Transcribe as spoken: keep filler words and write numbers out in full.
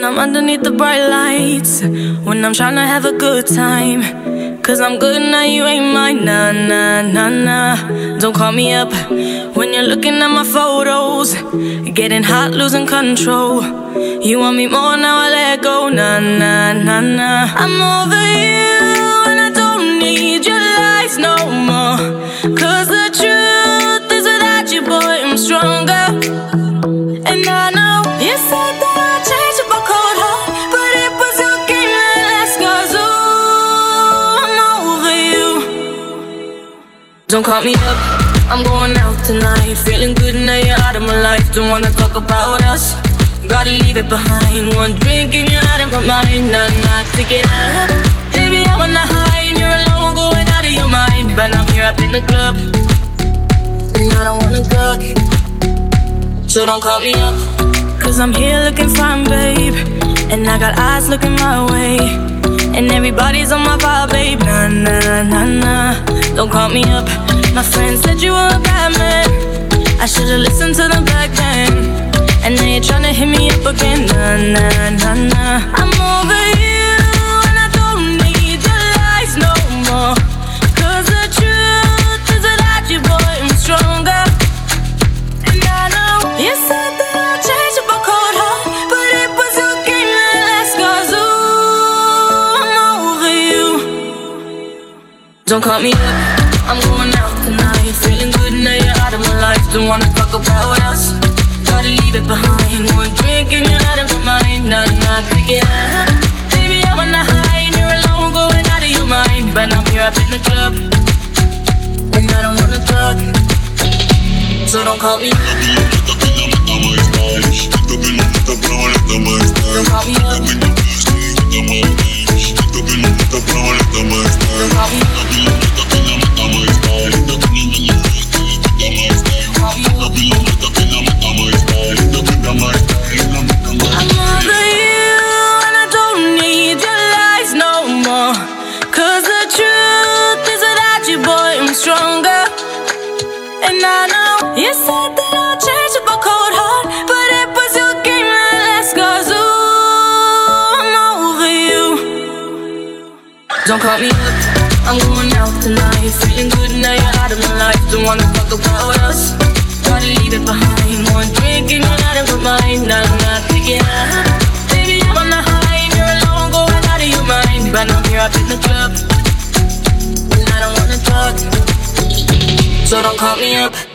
when I'm underneath the bright lights, when I'm trying to have a good time. Cause I'm good now, you ain't mine, nah, nah, nah, nah. Don't call me up when you're looking at my photos, getting hot, losing control. You want me more, now I let go, nah, nah, nah, nah. I'm over you and I don't need your lies no more. Cause the truth is without you, boy, I'm stronger. And I know you said that I'd change up a cold heart, but it was your game that last, cause ooh, I'm over you. Don't call me up, I'm going out tonight, feeling good now you're out of my life. Don't wanna talk about us, gotta leave it behind. One drink and you're out of my mind, not not to get out. Baby, I'm on the high and you're alone, going out of your mind. But I'm here up in the club, and I don't wanna talk, so don't call me up. Cause I'm here looking fine, babe, and I got eyes looking my way, and everybody's on my vibe, babe. Nah, nah, nah, nah. Don't call me up. My friend said you were a bad man, I should've listened to them back then. And now you're tryna hit me up again. Nah, nah, nah, nah. I'm over you and I don't need your lies no more. Cause the truth is without you, boy, I'm stronger. And I know you said that I'd change up a cold heart, but it was your game that last, cause ooh, I'm over you. Don't call me up, I'm going out tonight, feeling good now you're out of my life. Don't wanna talk about us, gotta leave it behind. One drink and you're out of my mind, not not to get out. Baby, I'm on the high and you're alone, going out of your mind. But I'm here up in the club, and I don't wanna talk, so don't call me. Don't call me up. Don't call me up. Stronger. And I know you said that I'll change up a cold heart, but it was your game that last, cause ooh, I'm over you. Don't call me up, I'm going out tonight, feeling good now you're out of my life. Don't wanna talk about us, gotta leave it behind. One drink and you're out of my mind, not not to get out. Baby, I'm on the high and you're alone, going out of your mind. But I'm here up in the club, and I don't wanna talk, so don't call me up.